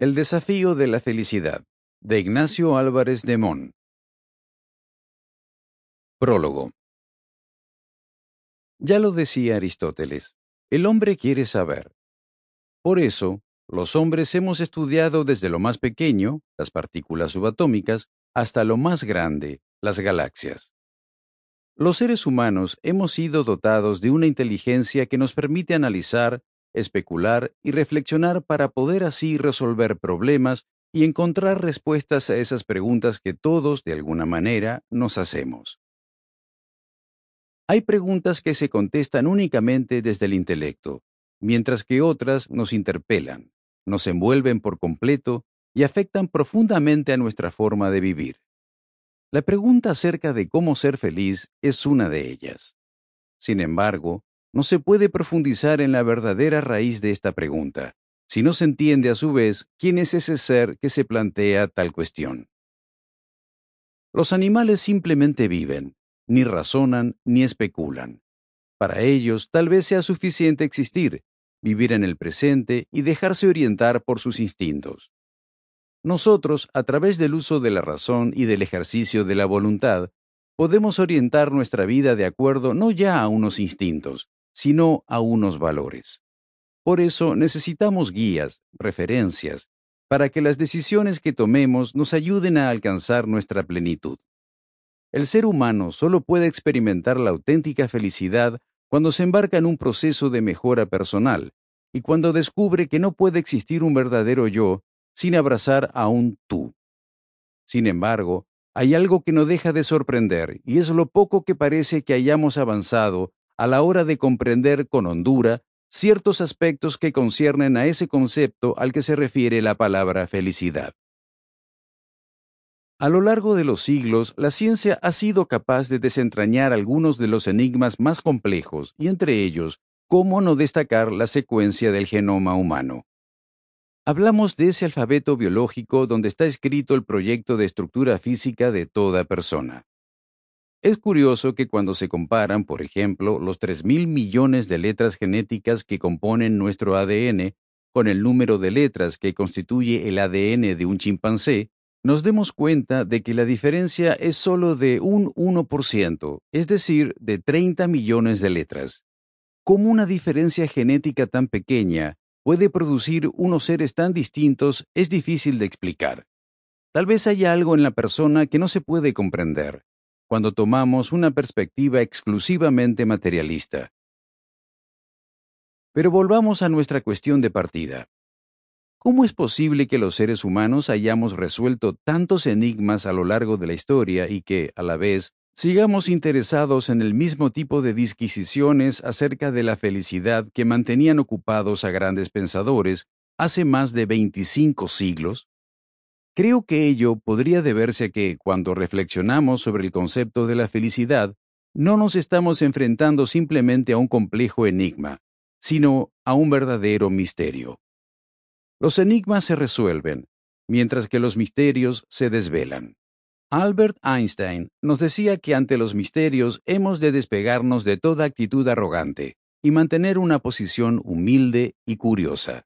El desafío de la felicidad, de Ignacio Álvarez de Mon. Prólogo. Ya lo decía Aristóteles, el hombre quiere saber. Por eso, los hombres hemos estudiado desde lo más pequeño, las partículas subatómicas, hasta lo más grande, las galaxias. Los seres humanos hemos sido dotados de una inteligencia que nos permite analizar, especular y reflexionar para poder así resolver problemas y encontrar respuestas a esas preguntas que todos, de alguna manera, nos hacemos. Hay preguntas que se contestan únicamente desde el intelecto, mientras que otras nos interpelan, nos envuelven por completo y afectan profundamente a nuestra forma de vivir. La pregunta acerca de cómo ser feliz es una de ellas. Sin embargo, no se puede profundizar en la verdadera raíz de esta pregunta, si no se entiende a su vez quién es ese ser que se plantea tal cuestión. Los animales simplemente viven, ni razonan ni especulan. Para ellos tal vez sea suficiente existir, vivir en el presente y dejarse orientar por sus instintos. Nosotros, a través del uso de la razón y del ejercicio de la voluntad, podemos orientar nuestra vida de acuerdo no ya a unos instintos, sino a unos valores. Por eso necesitamos guías, referencias, para que las decisiones que tomemos nos ayuden a alcanzar nuestra plenitud. El ser humano solo puede experimentar la auténtica felicidad cuando se embarca en un proceso de mejora personal y cuando descubre que no puede existir un verdadero yo sin abrazar a un tú. Sin embargo, hay algo que no deja de sorprender y es lo poco que parece que hayamos avanzado a la hora de comprender con hondura ciertos aspectos que conciernen a ese concepto al que se refiere la palabra felicidad. A lo largo de los siglos, la ciencia ha sido capaz de desentrañar algunos de los enigmas más complejos, y entre ellos, cómo no destacar la secuencia del genoma humano. Hablamos de ese alfabeto biológico donde está escrito el proyecto de estructura física de toda persona. Es curioso que cuando se comparan, por ejemplo, los 3.000 millones de letras genéticas que componen nuestro ADN con el número de letras que constituye el ADN de un chimpancé, nos demos cuenta de que la diferencia es solo de un 1%, es decir, de 30 millones de letras. ¿Cómo una diferencia genética tan pequeña puede producir unos seres tan distintos es difícil de explicar? Tal vez haya algo en la persona que no se puede comprender, cuando tomamos una perspectiva exclusivamente materialista. Pero volvamos a nuestra cuestión de partida. ¿Cómo es posible que los seres humanos hayamos resuelto tantos enigmas a lo largo de la historia y que, a la vez, sigamos interesados en el mismo tipo de disquisiciones acerca de la felicidad que mantenían ocupados a grandes pensadores hace más de 25 siglos? Creo que ello podría deberse a que, cuando reflexionamos sobre el concepto de la felicidad, no nos estamos enfrentando simplemente a un complejo enigma, sino a un verdadero misterio. Los enigmas se resuelven, mientras que los misterios se desvelan. Albert Einstein nos decía que ante los misterios hemos de despegarnos de toda actitud arrogante y mantener una posición humilde y curiosa.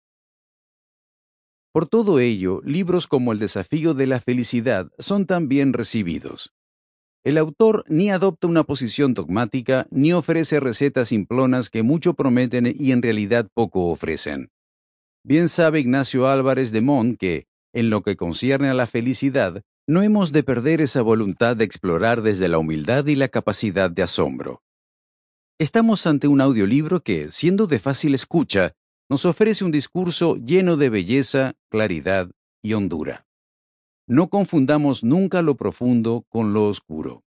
Por todo ello, libros como El desafío de la felicidad son tan bien recibidos. El autor ni adopta una posición dogmática ni ofrece recetas simplonas que mucho prometen y en realidad poco ofrecen. Bien sabe Ignacio Álvarez de Mon que, en lo que concierne a la felicidad, no hemos de perder esa voluntad de explorar desde la humildad y la capacidad de asombro. Estamos ante un audiolibro que, siendo de fácil escucha, nos ofrece un discurso lleno de belleza, claridad y hondura. No confundamos nunca lo profundo con lo oscuro.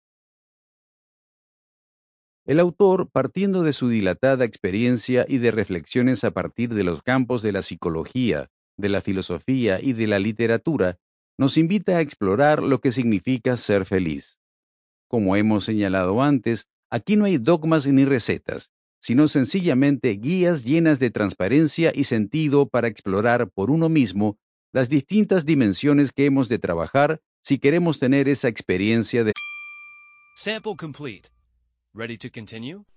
El autor, partiendo de su dilatada experiencia y de reflexiones a partir de los campos de la psicología, de la filosofía y de la literatura, nos invita a explorar lo que significa ser feliz. Como hemos señalado antes, aquí no hay dogmas ni recetas, sino sencillamente guías llenas de transparencia y sentido para explorar por uno mismo las distintas dimensiones que hemos de trabajar si queremos tener esa experiencia de... Sample complete. Ready to continue?